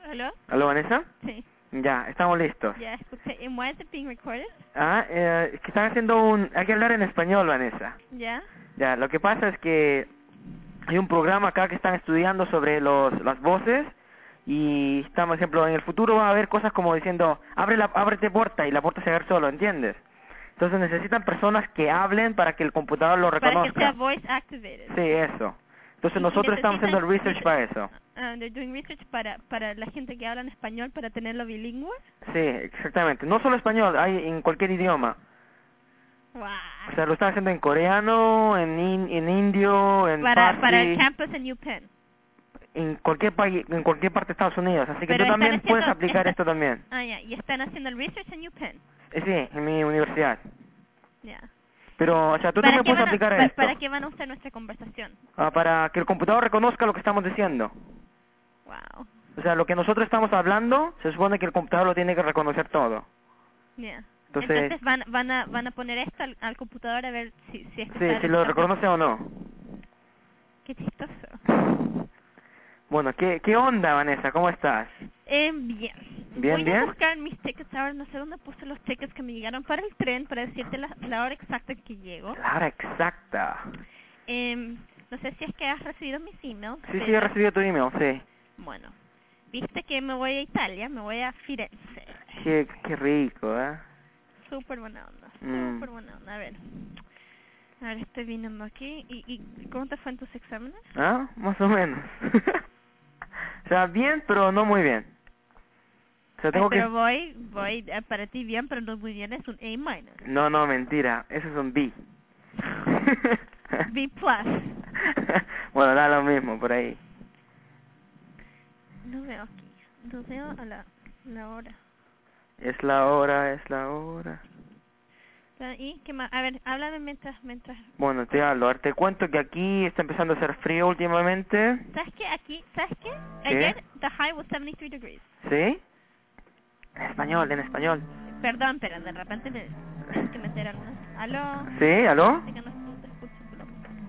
¿Aló? ¿Aló, Vanessa? Sí. Ya, estamos listos. Ya escuché. ¿Y why is it being recorded? Es que están haciendo Hay que hablar en español, Vanessa. Ya. Ya, lo que pasa es que hay un programa acá que están estudiando sobre las voces y estamos, por ejemplo, en el futuro va a haber cosas como diciendo, ábrete puerta y la puerta se va a abrir solo, ¿entiendes? Entonces necesitan personas que hablen para que el computador lo reconozca. Para que sea voice activated. Sí, eso. Entonces Y nosotros estamos haciendo el research necesitan- para eso. They're doing research para la gente que habla en español para tenerlo bilingüe. Sí, exactamente. No solo español, hay en cualquier idioma. Wow. O sea, lo están haciendo en coreano, en indio, en Para el farsi, campus en UPenn. en cualquier país, en cualquier parte de Estados Unidos. Así que Pero tú están también puedes haciendo- aplicar está- esto también. Ah, ya. Y están haciendo el research en UPenn. Sí, en mi universidad. Ya. Pero, o sea, tú ¿Para también qué puedes aplicar esto. ¿Para qué van a usar nuestra conversación? Para que el computador reconozca lo que estamos diciendo. Wow. O sea, lo que nosotros estamos hablando, se supone que el computador lo tiene que reconocer todo. Yeah. Entonces, Entonces van a poner esto al computador a ver si es que sí, está si lo está- reconoce o no. Qué chistoso. Bueno, ¿qué onda, Vanessa? ¿Cómo estás? Bien. Bien, Voy bien. a buscar mis tickets ahora, no sé dónde puse los tickets que me llegaron para el tren para decirte la hora exacta en que llego. La hora exacta. No sé si es que has recibido mis emails. Sí, he pero- recibido tu email, sí. Bueno, viste que me voy a Italia, me voy a Firenze. Qué rico, ¿eh? Súper buena onda, Mm. súper buena onda. A ver, estoy viniendo aquí. ¿Y cómo te fue en tus exámenes? ¿Ah? Más o menos. O sea, bien, pero no muy bien. O sea, tengo Pero que... voy, para ti bien, pero no muy bien, es un A-. No, mentira. Eso es un B. B+. Bueno, da lo mismo por ahí. No veo aquí, no veo a la hora. Es la hora. ¿Y qué más? A ver, háblame mientras... Bueno, te hablo. A ver, te cuento que aquí está empezando a hacer frío últimamente. ¿Sabes qué? ¿Sabes qué? ¿Qué? Ayer, the high was 73 degrees. ¿Sí? En español. Perdón, pero de repente me tengo que meter algunas... ¿Aló? ¿Sí? ¿Aló? Así que no te escucho, pero...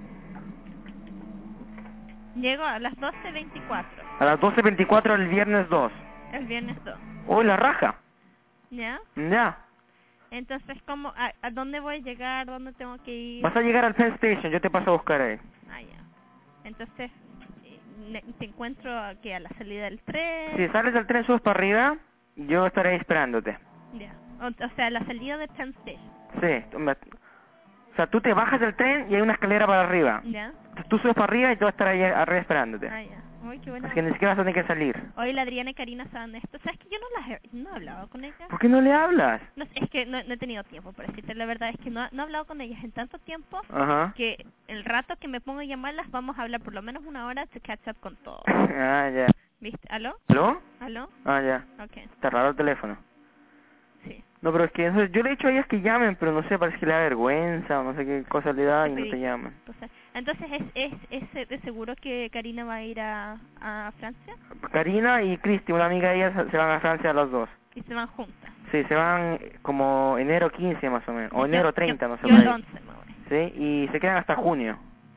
Llego a las 12:24, A las 12:24 el viernes 2. el viernes 2. ¡Uy, la raja! ¿Ya? Ya. Entonces, ¿cómo? ¿A dónde voy a llegar? ¿Dónde tengo que ir? Vas a llegar al Penn Station, yo te paso a buscar ahí. Ah, ya. Entonces, te encuentro aquí a la salida del tren. Si sales del tren, subes para arriba, yo estaré ahí esperándote. Ya. O sea, la salida de Penn Station. Sí. O sea, tú te bajas del tren y hay una escalera para arriba. ¿Ya? Tú subes para arriba y yo estaré ahí arriba esperándote. Ah, ya. Uy, qué buena. Así que ni siquiera vas a tener que salir. Hoy la Adriana y Karina saben esto. ¿Sabes que yo no he hablado con ellas? ¿Por qué no le hablas? No, es que no he tenido tiempo, por decirte la verdad. Es que no he hablado con ellas en tanto tiempo Ajá. que el rato que me pongo a llamarlas vamos a hablar por lo menos una hora to catch up con todo. Ah, ya. ¿Viste? ¿Aló? ¿Aló? ¿Aló? Ah, ya. Ok, Está raro el teléfono. sí. No, pero es que yo le he dicho a ellas que llamen, pero no sé, parece que le da vergüenza o no sé qué cosa le da y no te llaman. Entonces, ¿es de seguro que Karina va a ir a Francia? Karina y Cristi, una amiga de ellas, se van a Francia los dos. Y se van juntas. Sí, se van como enero 15 más o menos, o enero 30, no sé. Yo por el ahí. 11 me voy. Sí, y se quedan hasta junio.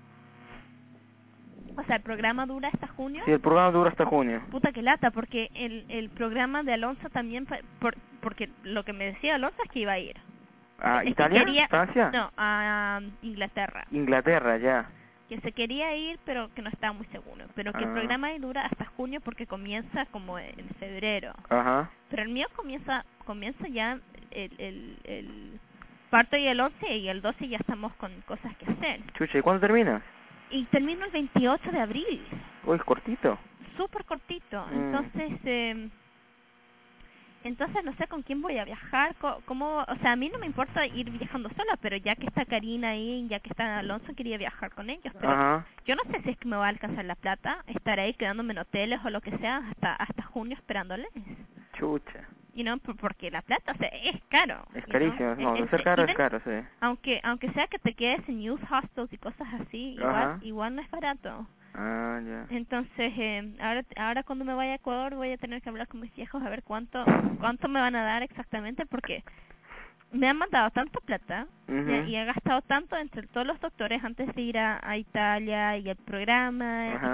O sea, ¿el programa dura hasta junio? Sí, el programa dura hasta junio. Puta que lata, porque el programa de Alonso también, porque lo que me decía Alonso es que iba a ir. ¿A Es que Italia? quería- ¿Francia? No, a Inglaterra. Inglaterra, ya. Que se quería ir, pero que no estaba muy seguro. Pero que el Ah. programa ahí dura hasta junio porque comienza como en febrero. Ajá. Pero el mío comienza ya el parto y el 11 y el 12 ya estamos con cosas que hacer. Chucha, ¿y cuándo terminas? Y termino el 28 de abril. Uy, es cortito. Súper cortito. Mm. Entonces no sé con quién voy a viajar, o sea, a mí no me importa ir viajando sola, pero ya que está Karina ahí, ya que está Alonso, quería viajar con ellos, pero Ajá. yo no sé si es que me va a alcanzar la plata, estaré ahí quedándome en hoteles o lo que sea hasta junio esperándoles. Chucha. Porque la plata, o sea, es caro. Es carísimo, no, de ser caro es caro, sí. Aunque sea que te quedes en youth hostels y cosas así, Ajá. igual no es barato. Ah, ya. Entonces, ahora cuando me vaya a Ecuador voy a tener que hablar con mis viejos a ver cuánto me van a dar exactamente, porque me han mandado tanta plata Ujú. y he gastado tanto entre todos los doctores antes de ir a Italia y el programa Ajá. y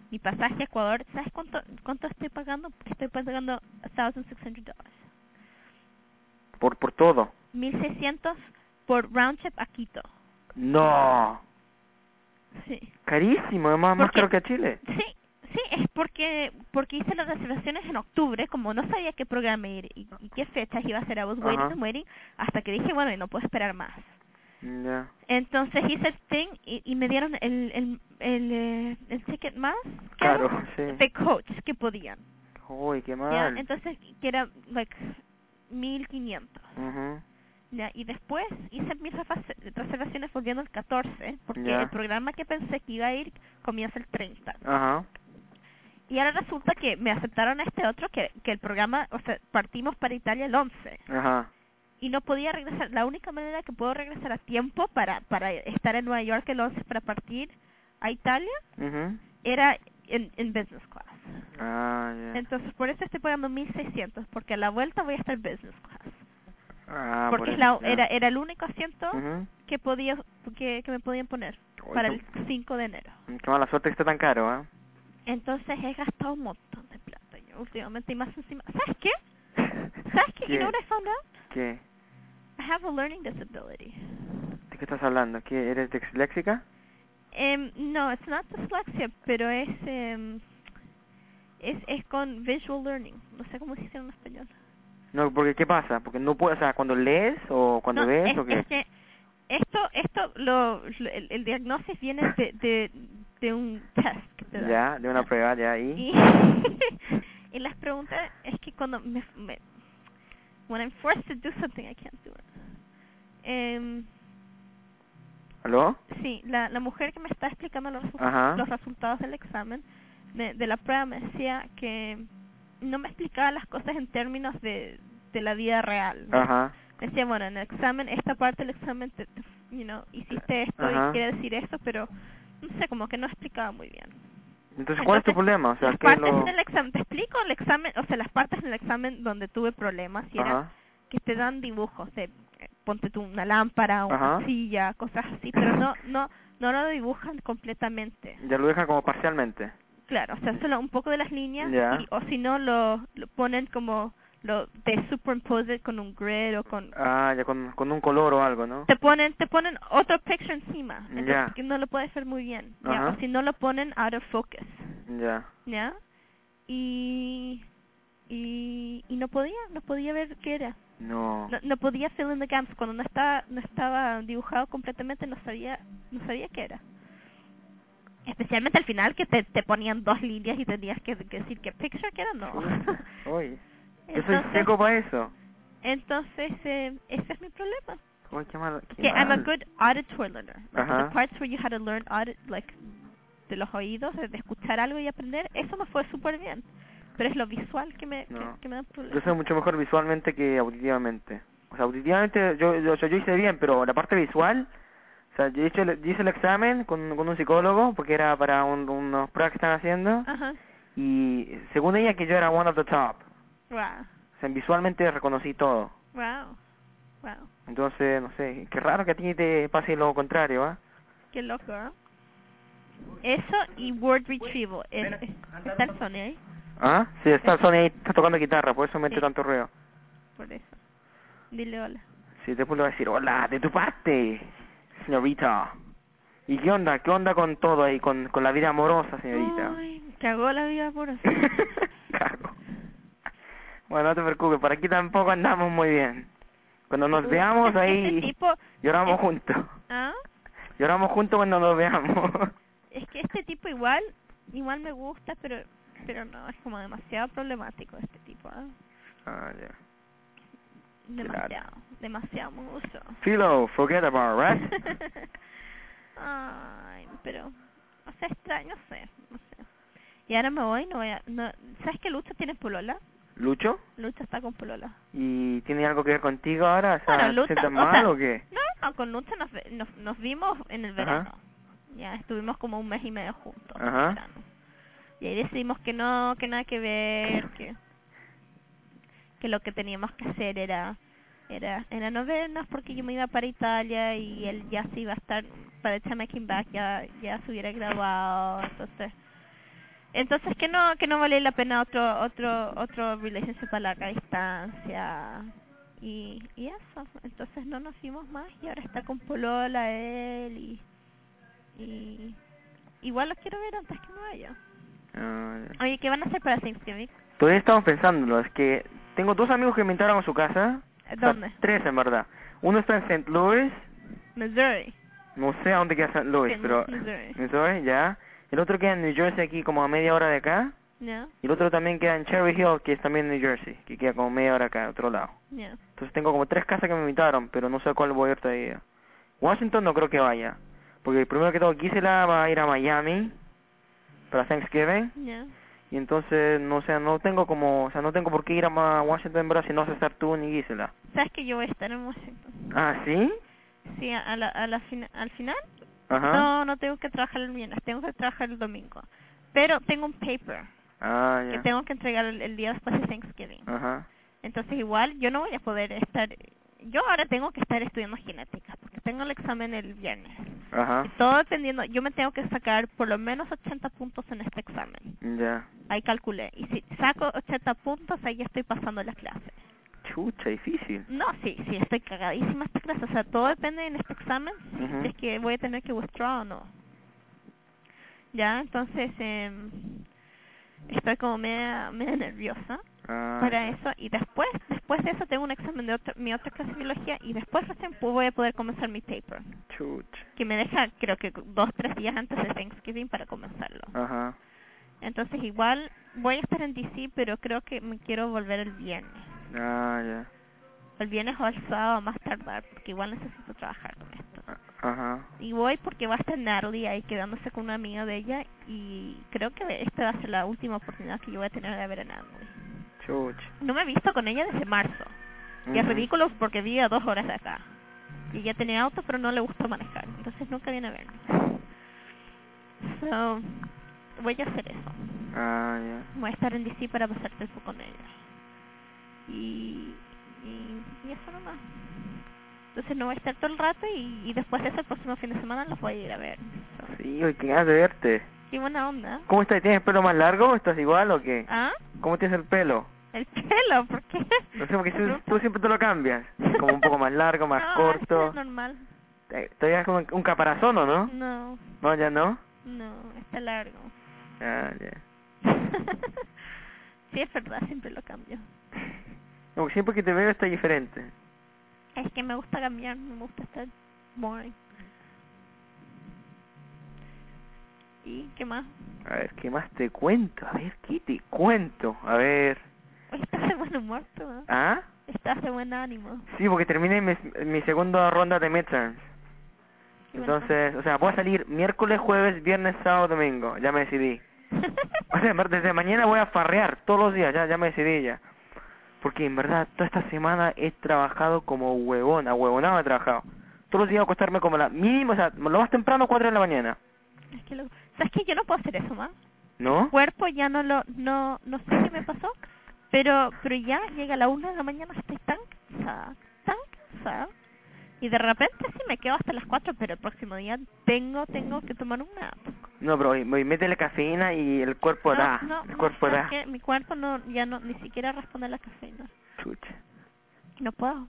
mi pasaje a Ecuador. ¿Sabes cuánto estoy pagando? Estoy pagando $1,600. Por todo. 1,600 por round trip a Quito. No. Sí. Carísimo, más caro que a Chile. Sí, es porque hice las reservaciones en octubre, como no sabía qué programa ir y qué fechas iba a ser. I was waiting, hasta que dije, bueno, y no puedo esperar más. Ya. Entonces hice el thing y me dieron el ticket más Claro, sí. de coach que podían. Uy, qué mal. ¿Ya? Entonces, que era, 1,500. ¿Ya? Y después hice mis reservaciones volviendo el 14, porque el programa que pensé que iba a ir comienza el 30. Ajá. Y ahora resulta que me aceptaron este otro, que el programa, o sea, partimos para Italia el 11. Ajá. Y no podía regresar. La única manera que puedo regresar a tiempo para estar en Nueva York el 11 para partir a Italia era en business class. Ah, ya. Entonces, por eso estoy pagando 1,600, porque a la vuelta voy a estar business class. Ah, porque por eso, era el único asiento que me podían poner para el 5 de enero. Qué mala suerte que está tan caro, ¿eh? Entonces he gastado un montón de plata yo últimamente, y más encima. ¿Sabes qué? ¿Sabes qué? ¿Qué? You know what I found out? ¿Qué? I have a learning disability. ¿De qué estás hablando? ¿Qué, eres disléxica? No, it's not dyslexia, pero es con visual learning. No sé cómo se dice en español. No, porque ¿qué pasa? Porque no puedes, o sea, cuando lees o cuando ves o qué. Es que el diagnóstico viene de un test que te da. Ya, de una prueba, ya, y y las preguntas es que cuando when I'm forced to do something, I can't do it. ¿Aló? Sí, la mujer que me está explicando los resultados del examen, de la prueba, me decía que no me explicaba las cosas en términos de la vida real, ¿no? Ajá. Me decía, bueno, en el examen, esta parte del examen, hiciste esto y quiere decir esto, pero no sé, como que no explicaba muy bien. Entonces, ¿cuál es tu problema? O sea, las partes en el examen, te explico el examen, o sea, las partes en el examen donde tuve problemas, y era que te dan dibujos de, ponte tú una lámpara, una silla, cosas así, pero no lo dibujan completamente. Ya lo dejan como parcialmente. Claro, o sea, solo un poco de las líneas, o si no lo ponen como te superimpose con un grid o con ya con un color o algo, ¿no? te ponen otro picture encima, entonces que no lo puedes ver muy bien, o si no lo ponen out of focus. Ya. Y no podía ver qué era. No podía fill in the gaps cuando no estaba dibujado completamente, no sabía qué era. Especialmente al final, que te ponían 2 líneas y tenías que decir qué picture que era, no. Oye, yo soy seco para eso. Entonces, ese es mi problema. Oye, qué mal. I'm a good auditory learner. The parts where you had to learn de los oídos, de escuchar algo y aprender, eso me fue súper bien. Pero es lo visual que me da problema. Yo soy mucho mejor visualmente que auditivamente. O sea, auditivamente yo hice bien, pero la parte visual, o sea, yo hice el examen con un psicólogo, porque era para unos pruebas que están haciendo, y según ella que yo era one of the top. Wow. O sea, visualmente reconocí todo. Wow. Entonces, no sé, qué raro que a ti te pase lo contrario, ¿ah? Qué loco, ¿eh? Eso y word retrieval. ¿Está el Sony ahí? Sí, está el Sony ahí, está tocando guitarra, por eso mete tanto ruido. Por eso. Dile hola. Sí, después le voy a decir, hola, de tu parte, señorita. ¿Y qué onda con todo ahí, con la vida amorosa, señorita? Ay, cagó la vida amorosa. Cago. Bueno, no te preocupes, por aquí tampoco andamos muy bien. Cuando nos veamos ahí, lloramos juntos. Lloramos juntos cuando nos veamos. Es que este tipo igual me gusta, pero no, es como demasiado problemático este tipo, ya. Demasiado mucho. Philo, forget about, right? Ay, pero, o sea, extraño, no sé. Y ahora me voy, ¿sabes que Lucho tiene polola? ¿Lucho? Lucho está con polola. ¿Y tiene algo que ver contigo ahora? O sea, bueno, Lucho, ¿sientes mal o qué? No, con Lucho nos vimos en el verano. Ya estuvimos como un mes y medio juntos en el verano. Y ahí decidimos que nada que ver, que lo que teníamos que hacer era no vernos, porque yo me iba para Italia y él ya se iba a estar, para el time I came back ya se hubiera graduado, entonces Entonces que no vale la pena otro relationship a larga distancia. Y eso, entonces no nos vimos más y ahora está con polola él y igual los quiero ver antes que me vaya. Oye, ¿qué van a hacer para Thanksgiving? Todavía estamos pensándolo, es que tengo 2 amigos que me invitaron a su casa. ¿Dónde? O sea, 3 en verdad. Uno está en St. Louis, Missouri. no sé a dónde queda St. Louis, pero Missouri, ya. El otro queda en New Jersey, aquí como a media hora de acá. Yeah. Y el otro también queda en Cherry Hill, que es también en New Jersey, que queda como media hora acá, otro lado. Yeah. Entonces tengo como 3 casas que me invitaron, pero no sé a cuál voy a ir todavía. Washington no creo que vaya, porque primero que todo Gisela va a ir a Miami para Thanksgiving. Yeah. Y entonces, no sé, no tengo por qué ir a Washington, ¿verdad? Si no vas a estar tú ni Gisela. ¿Sabes que yo voy a estar en Washington? Ah, ¿sí? Sí, al final. Ajá. No tengo que trabajar el viernes, tengo que trabajar el domingo. Pero tengo un paper que tengo que entregar el día después de Thanksgiving. Ajá. Entonces igual yo no voy a poder estar... Yo ahora tengo que estar estudiando genética porque tengo el examen el viernes. Ajá. Y todo dependiendo, yo me tengo que sacar por lo menos 80 puntos en este examen. Ya. Ahí calculé. Y si saco 80 puntos, ahí ya estoy pasando las clases. Chucha, difícil. No, sí, estoy cagadísima esta clase. O sea, todo depende en este examen si es que voy a tener que withdraw o no. Ya, entonces estoy como media nerviosa para eso. Y después de eso tengo un examen de mi otra clase de biología y después recién voy a poder comenzar mi paper. Chucha. Que me deja, creo que 2-3 días antes de Thanksgiving para comenzarlo. Ajá. Entonces igual voy a estar en DC, pero creo que me quiero volver el viernes. Ya. El viernes o el sábado a más tardar, porque igual necesito trabajar con esto. Ajá. Y voy porque va a estar Natalie ahí quedándose con una amiga de ella y creo que esta va a ser la última oportunidad que yo voy a tener de ver a Natalie. Chucha. No me he visto con ella desde marzo. Y es ridículo porque vive a 2 horas de acá. Y ella tenía auto pero no le gustó manejar, entonces nunca viene a verme. So, voy a hacer eso. Ya. Voy a estar en DC para pasar tiempo con ella. Y eso nomás. Entonces no voy a estar todo el rato y después de eso el próximo fin de semana los voy a ir a ver. So. Sí, hoy qué ganas de verte. Qué buena onda. ¿Cómo estás? ¿Tienes el pelo más largo? ¿Estás igual o qué? ¿Ah? ¿Cómo tienes el pelo? ¿El pelo? ¿Por qué? No sé, porque tú siempre te lo cambias. Como un poco más largo, más corto. Es normal. ¿Todavía es como un caparazón o no? No. ¿No, ya no? No, está largo. Ya. Sí, es verdad, siempre lo cambio. Como siempre que te veo está diferente. Es que me gusta cambiar, me gusta estar boring. ¿Y qué más? A ver, ¿qué más te cuento? A ver, ¿qué te cuento? A ver... Estás de buen humor, tú, ¿eh? ¿Ah? Estás de buen ánimo. Sí, porque terminé mi segunda ronda de midterms. Entonces, o sea, voy a salir miércoles, jueves, viernes, sábado, domingo. Ya me decidí. O sea, desde mañana voy a farrear todos los días, ya me decidí ya. Porque en verdad, toda esta semana he trabajado como huevonado he trabajado. Todos los días voy a acostarme como la mínima, o sea, lo más temprano 4 de la mañana. Es que ¿sabes qué? Yo no puedo hacer eso más. ¿No? Mi cuerpo ya no sé qué me pasó, pero ya llega a la 1 de la mañana, estoy tan cansada. Y de repente sí me quedo hasta las 4, pero el próximo día tengo que tomar una. No, bro, métele cafeína y el cuerpo da. El cuerpo da. Es que mi cuerpo ya ni siquiera responde a la cafeína. Chucha. No puedo.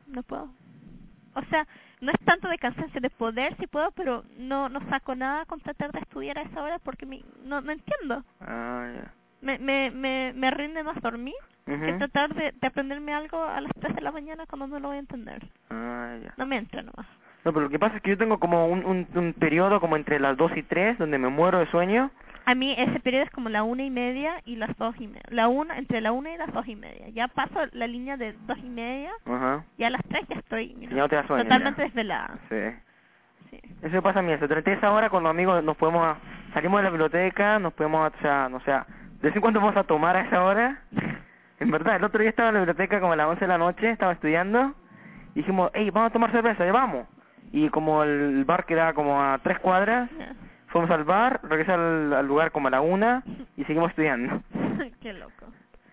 O sea, no es tanto de cansancio, de poder si puedo, pero no saco nada con tratar de estudiar a esa hora porque no entiendo. Ya. Me rinde más dormir que tratar de aprenderme algo a las 3 de la mañana cuando no lo voy a entender. Ya. No me entra nomás. No, pero lo que pasa es que yo tengo como un periodo como entre las 2 y 3 donde me muero de sueño. A mí ese periodo es como la 1:30 y las 2:30. Entre la 1 y las 2:30. Ya paso la línea de 2:30. Ajá. Y a las 3 ya estoy ya no te da sueño, totalmente desvelada. Sí. Eso pasa a mí. Durante esa hora con los amigos salimos de la biblioteca, nos podemos, o sea, de vez en cuando vamos a tomar a esa hora. En verdad, el otro día estaba en la biblioteca como a las 11 de la noche, estaba estudiando. Y dijimos, hey, vamos a tomar cerveza, ya vamos. Y como el bar quedaba como a 3 cuadras, fuimos al bar, regresé al lugar como a la 1 y seguimos estudiando. Qué loco.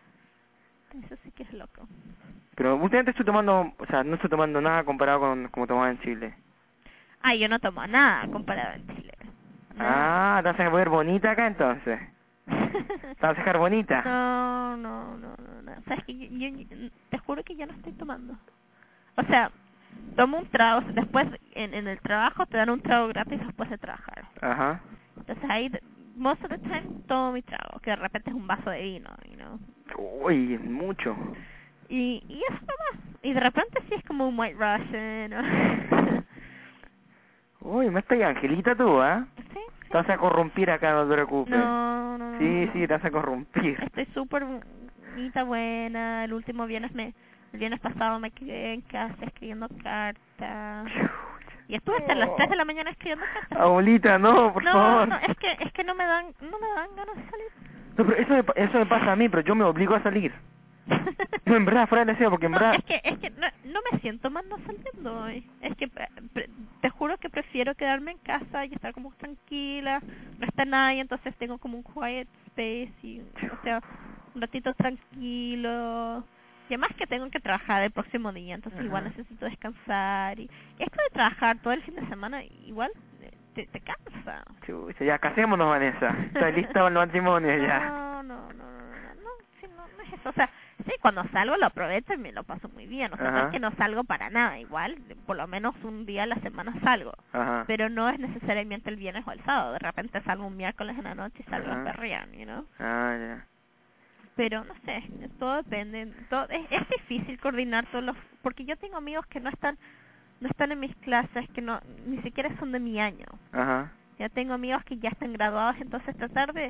Eso sí que es loco. Pero últimamente estoy tomando, o sea, no estoy tomando nada comparado con como tomaba en Chile. Yo no tomo nada comparado en Chile. Te vas a ver bonita acá entonces. ¿Te vas a dejar bonita? No. O sea, es que yo te juro que yo no estoy tomando. O sea, tomo un trago, después en el trabajo te dan un trago gratis después de trabajar. Ajá. Entonces ahí, most of the time, tomo mi trago, que de repente es un vaso de vino, Uy, es mucho. Y eso nomás. Y de repente sí es como un White Russian, ¿no? Uy, me estás Angelita tú, ¿eh? Sí. Te vas a corrompir acá, no te preocupes. No. Sí, te vas a corrompir. Estoy súper bonita, buena. El viernes pasado me quedé en casa escribiendo cartas. Y estuve hasta las 3 de la mañana escribiendo cartas. Abuelita, no, por favor. No, es que no me dan ganas de salir. No, pero eso me pasa a mí, pero yo me obligo a salir. No, en verdad, fuera de deseo, porque en verdad... Es que no me siento mal no saliendo hoy. Es que te juro que prefiero quedarme en casa y estar como tranquila. No está nadie, entonces tengo como un quiet space y, o sea, un ratito tranquilo. Y además que tengo que trabajar el próximo día, entonces igual necesito descansar. Y esto de trabajar todo el fin de semana igual te cansa. Chucha, ya casémonos, Vanessa. Está lista para el matrimonio ya. No es eso. O sea, sí, cuando salgo lo aprovecho y me lo paso muy bien. O sea, no es que no salgo para nada. Igual, por lo menos un día a la semana salgo. Pero no es necesariamente el viernes o el sábado. De repente salgo un miércoles en la noche y salgo a perrear, ya. Pero no sé, todo depende. Es difícil coordinar todos los... Porque yo tengo amigos que no están en mis clases, que ni siquiera son de mi año. Ya tengo amigos que ya están graduados, entonces tratar de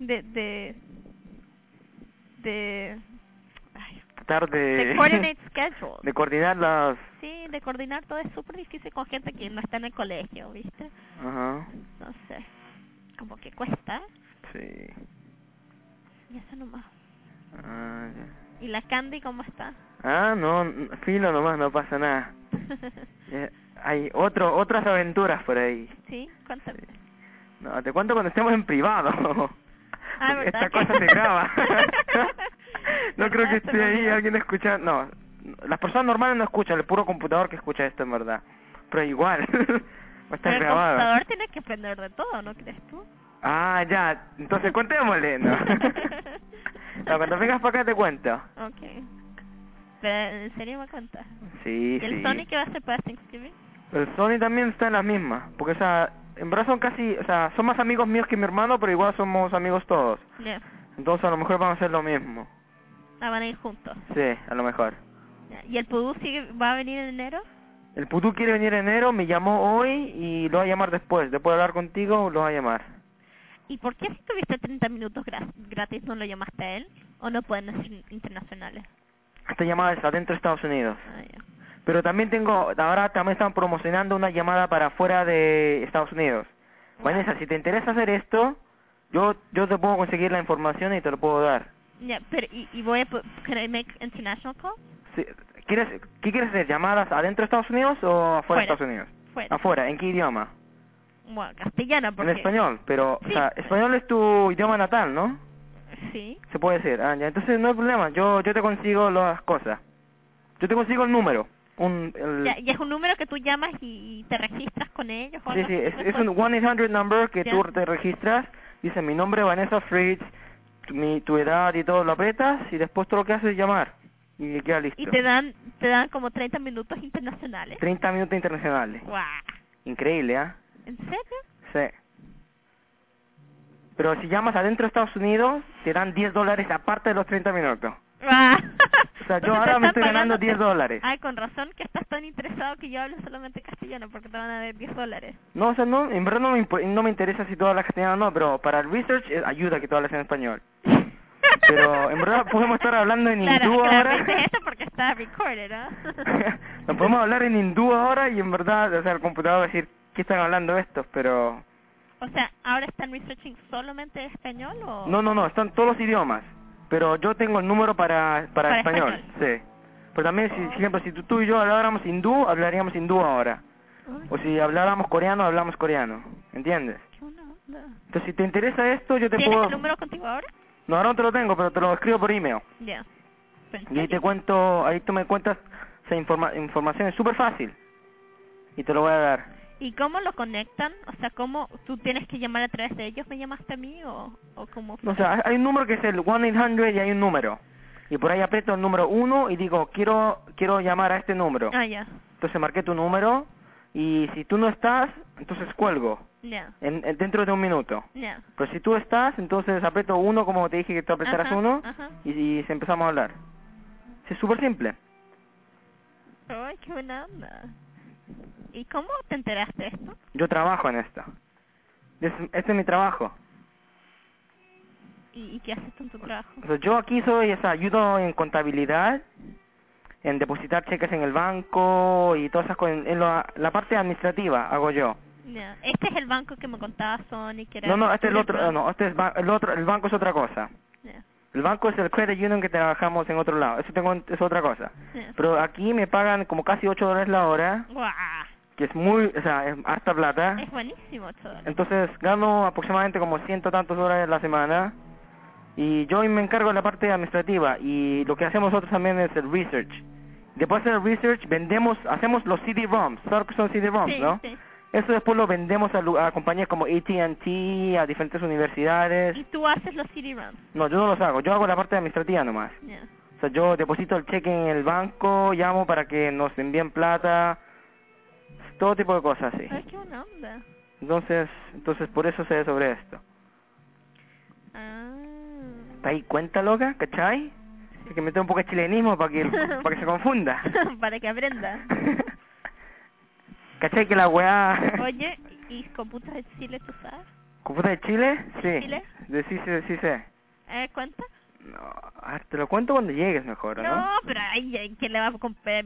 coordinate schedules. De coordinar las... Sí, de coordinar todo es súper difícil con gente que no está en el colegio, ¿viste? No sé, como que cuesta. Sí. Y eso nomás. Ya. ¿Y la Candy cómo está? No, filo nomás, no pasa nada. Hay otras aventuras por ahí. Sí, cuéntame. Sí. No, te cuento cuando estemos en privado. Esta cosa se graba. No creo que esté ahí alguien escuchando. No, las personas normales no escuchan, el puro computador que escucha esto en verdad. Pero igual, va a estar grabado. El computador tiene que aprender de todo, ¿no crees tú? Ya, entonces contémosle, ¿no? Cuando vengas para acá te cuento. Okay. Pero ¿en serio me cuentas? Sí, ¿Y el Sony qué va a hacer para Thanksgiving? El Sony también está en las mismas, porque o sea, en verdad son casi, o sea, son más amigos míos que mi hermano, pero igual somos amigos todos. Entonces a lo mejor van a hacer lo mismo. Van a ir juntos. Sí, a lo mejor. ¿Y el Pudú va a venir en enero? El Pudú quiere venir en enero, me llamó hoy y lo va a llamar después de hablar contigo, lo va a llamar. ¿Y por qué si tuviste 30 minutos gratis no lo llamaste a él? ¿O no pueden ser internacionales? Esta llamada es adentro de Estados Unidos. Ya. Pero también ahora también están promocionando una llamada para fuera de Estados Unidos. Vanessa, si te interesa hacer esto, yo te puedo conseguir la información y te lo puedo dar. Ya, pero ¿y voy a can I make international call? Sí. ¿Qué quieres hacer? ¿Llamadas adentro de Estados Unidos o afuera de Estados Unidos? Fuera. Afuera, ¿en qué idioma? Bueno, castellano, porque... En español, pero, sí. O sea, español es tu idioma natal, ¿no? Sí. Se puede decir, ya, entonces no hay problema, yo te consigo las cosas. Yo te consigo el número. ¿Y es un número que tú llamas y te registras con ellos? ¿O sí, es un 1-800 number que tú te registras, dice mi nombre, Vanessa Fritz, tu edad y todo, lo apretas y después todo lo que haces es llamar y queda listo. Y te dan como 30 minutos internacionales. 30 minutos internacionales. ¡Guau! Increíble, ¿ah? ¿En serio? Sí. Pero si llamas adentro de Estados Unidos, te dan $10 aparte de los 30 minutos. O sea, yo ahora me estoy ganando $10. Ay, con razón que estás tan interesado que yo hablo solamente castellano, porque te van a dar $10. No, o sea, no, en verdad no me interesa si tú hablas castellano o no, pero para el research ayuda que tú hables en español. Pero en verdad podemos estar hablando en hindú ahora. Eso porque está recorded, ¿no? Nos podemos hablar en hindú ahora y en verdad, o sea, el computador va a decir, ¿qué están hablando estos? Pero... O sea, ¿ahora están researching solamente español o...? No, están todos los idiomas. Pero yo tengo el número para español, sí. Pero también, por ejemplo, si tú y yo habláramos hindú, hablaríamos hindú ahora. O si habláramos coreano, hablamos coreano. ¿Entiendes? Entonces, si te interesa esto, yo te puedo... ¿Tienes el número contigo ahora? No, ahora no te lo tengo, pero te lo escribo por email. Ya. Y ahí te cuento, ahí tú me cuentas esa información, es súper fácil. Y te lo voy a dar. ¿Y cómo lo conectan? O sea, ¿cómo tú tienes que llamar a través de ellos? ¿Me llamaste a mí o cómo? No, o sea, hay un número que es el 1-800 y hay un número. Y por ahí aprieto el número 1 y digo, quiero llamar a este número. Ah, ya. Entonces marqué tu número y si tú no estás, entonces cuelgo. Ya. Dentro de un minuto. Ya. Pero si tú estás, entonces aprieto 1 como te dije que tú apretaras 1 y empezamos a hablar. Sí, es súper simple. Ay, qué buena onda. ¿Y cómo te enteraste de esto? Yo trabajo en esto. Este es mi trabajo. ¿Y qué haces tú en tu trabajo? O sea, yo aquí ayudo en contabilidad, en depositar cheques en el banco y todas esas cosas. En la parte administrativa hago yo. Yeah. Este es el banco que me contaba Sony, que era... No, este es el otro, no, este es el banco es otra cosa. Yeah. El banco es el credit union que trabajamos en otro lado. Eso es otra cosa. Yeah. Pero aquí me pagan como casi $8 la hora. Wow. Que es muy, o sea, es harta plata. Es buenísimo $8. Entonces gano aproximadamente como $100 tantos a la semana. Y yo me encargo de la parte administrativa. Y lo que hacemos nosotros también es el research. Después del research hacemos los CD-ROMs. ¿Sabes que son CD-ROMs, no? Sí. Eso después lo vendemos a compañías como AT&T, a diferentes universidades. ¿Y tú haces los CD-ROMs? No, yo no los hago. Yo hago la parte administrativa nomás. Yeah. O sea, yo deposito el cheque en el banco, llamo para que nos envíen plata, todo tipo de cosas así. Ay, qué buena onda. Entonces por eso sé sobre esto. ¿Te das cuenta, loca? ¿Cachai? Hay que meter un poco de chilenismo para que se confunda. Para que aprenda. ¿Cachai que la weá? Oye, ¿y computas de Chile tú sabes? ¿Computas de Chile? Sí. ¿Chile? Sí sé. ¿Cuenta? No, a ver, te lo cuento cuando llegues mejor, ¿no? No, pero ay, ¿qué le va a comprar?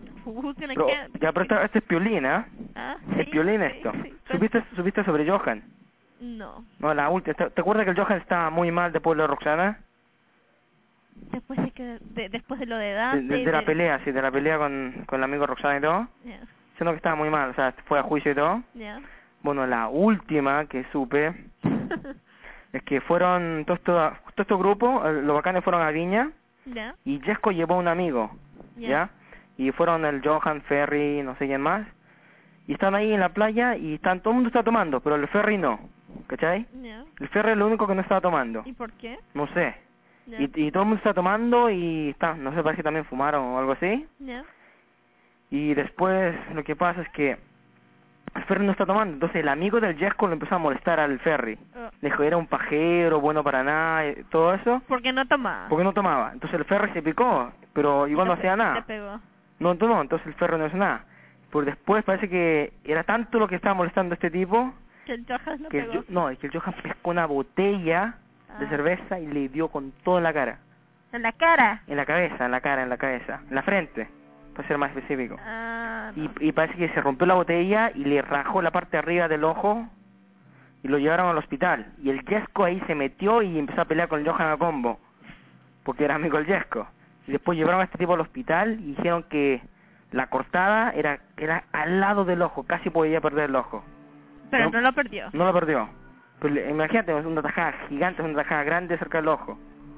Ya, pero este es Piolín, ¿eh? Ah, es Piolín esto. Sí. ¿Supiste sobre Johan? No. No, la última. ¿Te acuerdas que el Johan estaba muy mal después de Roxana? Después de lo de Dante. De la pelea, sí, de la pelea con el amigo Roxana y todo. Yeah. Siendo que estaba muy mal, o sea, fue a juicio y todo. Yeah. Bueno, la última que supe es que fueron todo este grupo, los bacanes fueron a Viña. Yeah. Y Jesco llevó a un amigo, ¿ya? Y fueron el Johan, Ferry, no sé quién más. Y están ahí en la playa y todo el mundo está tomando, pero el Ferry no, ¿cachai? Yeah. El Ferry es lo único que no estaba tomando. ¿Y por qué? No sé. Yeah. Y todo el mundo está tomando y no sé, parece que también fumaron o algo así. Yeah. Y después lo que pasa es que el Ferry no está tomando, entonces el amigo del Jesco lo empezó a molestar al Ferry. Le dijo, era un pajero, bueno para nada, y todo eso. ¿Por qué no tomaba? Porque no tomaba. Entonces el Ferry se picó, pero igual no hacía nada. ¿Te pegó? No, entonces el Ferry no hizo nada. Por después parece que era tanto lo que estaba molestando a este tipo que el Johan lo que pegó. Es que el Johan pescó una botella de cerveza y le dio con todo en la cara. ¿En la cara? En la cabeza, en la cabeza, en la frente, para ser más específico. No. Y parece que se rompió la botella y le rajó la parte de arriba del ojo y lo llevaron al hospital. Y el Jesco ahí se metió y empezó a pelear con el Johan a combo, porque era amigo del Jesco. Y después llevaron a este tipo al hospital y dijeron que la cortada era al lado del ojo, casi podía perder el ojo. Pero no lo perdió. No lo perdió. Pero imagínate, es una tajada gigante, es una tajada grande cerca del ojo.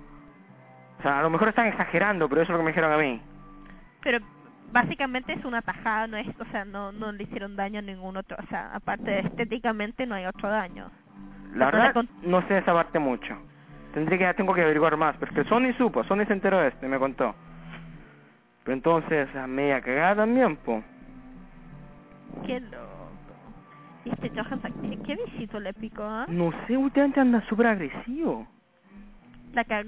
O sea, a lo mejor están exagerando, pero eso es lo que me dijeron a mí. Pero básicamente es una tajada, no es, o sea, no le hicieron daño a ningún otro, o sea, aparte de estéticamente no hay otro daño. La verdad, no sé esa parte mucho. Tengo que averiguar más, porque Sony se enteró de esto y me contó. Pero entonces, a media cagada también, po. Qué loco. ¿Y este Johan, qué visito le picó, ah? No sé, últimamente anda súper agresivo. ¿La cagó?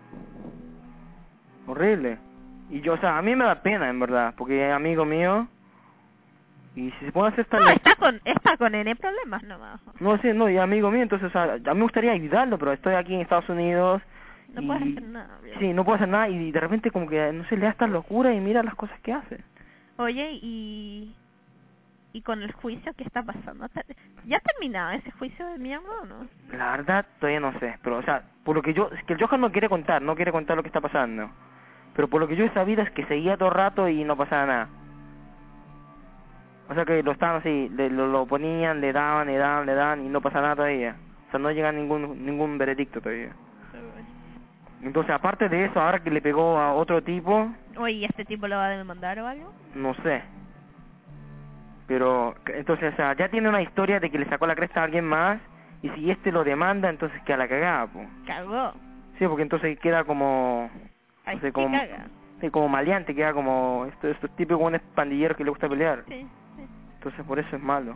Horrible. Y yo, o sea, a mí me da pena, en verdad, porque es amigo mío. Y si se pone a hacer esta... No, está con N problemas nomás. No sé, y amigo mío, entonces, o sea, a mí me gustaría ayudarlo, pero estoy aquí en Estados Unidos. No puedes hacer nada. Bien. Sí, no puedo hacer nada y de repente como que, no sé, le da esta locura y mira las cosas que hace. Oye, y con el juicio, ¿qué está pasando? ¿Ya ha terminado ese juicio de mi amor o no? La verdad, todavía no sé, pero, o sea, por lo que es que el Johan no quiere contar lo que está pasando. Pero por lo que yo he sabido es que seguía todo el rato y no pasaba nada. O sea que lo estaban así, lo ponían, le daban y no pasa nada todavía. O sea, no llega ningún veredicto todavía. Entonces, aparte de eso, ahora que le pegó a otro tipo... Oye, ¿y este tipo lo va a demandar o algo? No sé. Pero, entonces, o sea, ya tiene una historia de que le sacó la cresta a alguien más, y si este lo demanda, entonces queda la cagada, pues. Cagó. Sí, porque entonces queda como... Ay, no sé, como, caga. sí, como maleante, queda como... Estos típicos buenos pandilleros que le gusta pelear. Sí. Entonces por eso es malo.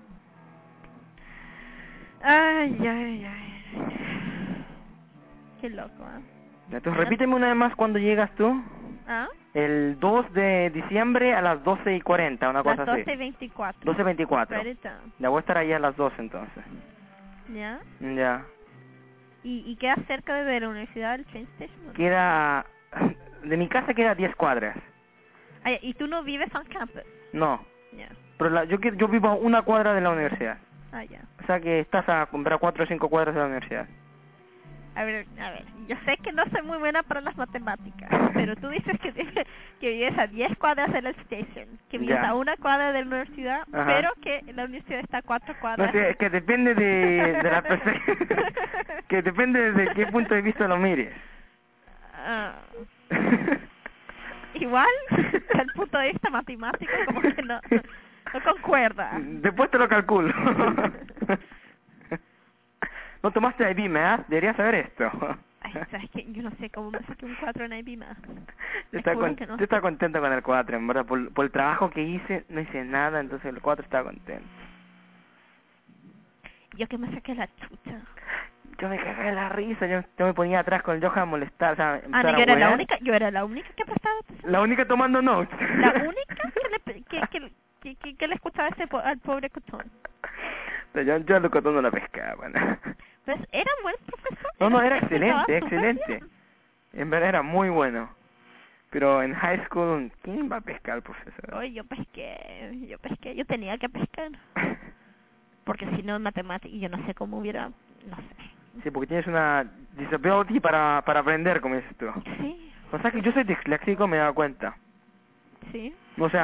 Ay. Qué loco, ¿eh? Entonces repíteme una vez más cuando llegas tú. ¿Ah? El 2 de diciembre a las 12:40, una cosa así. Las 12:24. 12:24. Ya voy a estar ahí a las 12 entonces. ¿Ya? Ya. ¿Y queda cerca de la universidad del train station? Queda... De mi casa queda 10 cuadras. Ay, ¿y tú no vives on campus? No. Ya. Pero yo vivo a 1 cuadra de la universidad. Ya. O sea que estás a comprar 4 o 5 cuadras de la universidad. A ver, yo sé que no soy muy buena para las matemáticas, pero tú dices que vives a 10 cuadras de la station, que vives a 1 cuadra de la universidad, pero que la universidad está a 4 cuadras. No sé, es que depende de la perspectiva, que depende de qué punto de vista lo mires. Igual, desde el punto de vista matemático, como que no concuerda. Después te lo calculo. No tomaste IB Math, deberías saber esto. Ay, ¿sabes qué? Yo no sé cómo me saqué un 4 en IB Math. Yo estaba contento con el 4, en verdad. Por el trabajo que hice, no hice nada, entonces el 4 estaba contento. Yo que me saqué la chucha. Yo me cagué de la risa, yo me ponía atrás con el Johan a molestar, o sea, no, yo era la única que prestaba atención. La única tomando notes. La única que le escuchaba al pobre Cotón. Yo al Cotón no la pescaba, bueno. Pues era buen profesor. No, era excelente. En verdad era muy bueno. Pero en high school, ¿quién va a pescar al profesor? Oye, yo pesqué, yo tenía que pescar. Porque si no en matemáticas, yo no sé cómo hubiera, no sé. Sí, porque tienes una disability para aprender, como dices tú. Sí. O sea que yo soy disléxico, me he dado cuenta. Sí. O sea...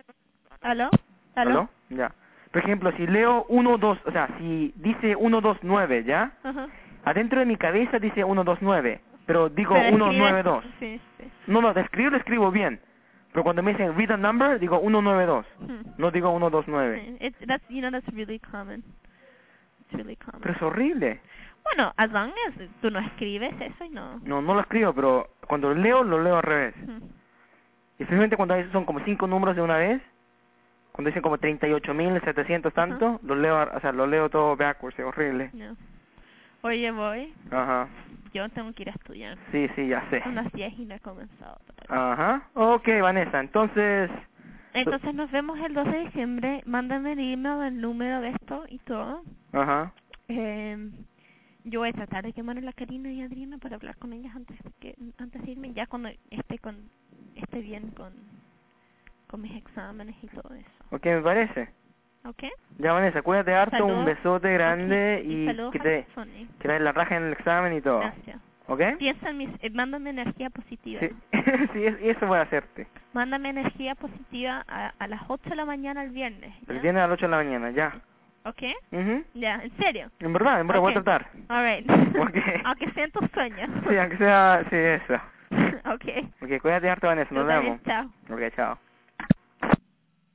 ¿Aló? Ya. Por ejemplo, si leo 1, 2, o sea, si dice 1, 2, 9, ¿ya? Adentro de mi cabeza dice 1, 2, 9, pero digo 1, 9, 2. Sí. No, de escribir lo escribo bien. Pero cuando me dicen read a number, digo 1, 9, 2. No digo 1, 2, 9. That's really common. It's really common. Pero es horrible. Bueno, as long as tú no escribes eso y no... No lo escribo, pero cuando lo leo al revés. Y especialmente cuando son como 5 números de una vez, cuando dicen como 38.700 tanto, lo leo todo backwards, es horrible. No. Oye, voy. Ajá. Yo tengo que ir a estudiar. Sí, ya sé. Son las 10 y no he comenzado todavía. Ajá. Ok, Vanessa, entonces nos vemos el 2 de diciembre. Mándame el email, el número de esto y todo. Ajá. Yo voy a tratar de quemar a la Karina y a Adriana para hablar con ellas antes de irme, ya cuando esté bien con mis exámenes y todo eso. Ok, me parece. Ok. Ya, Vanessa, cuídate harto, un besote grande y que te la raja en el examen y todo. Gracias. ¿Ok? Piensa mándame energía positiva. Sí, sí, eso voy a hacerte. Mándame energía positiva a las 8 de la mañana el viernes. ¿Ya? El viernes a las 8 de la mañana, ya. ¿Ok? Ya, ¿en serio? En verdad, voy a tratar. Alright. Okay. Aunque sea en tus sueños. Sí, aunque sea, sí, eso. Ok, Ok, cuídate harto, Vanessa, nos vemos. Chao. Ok, chao.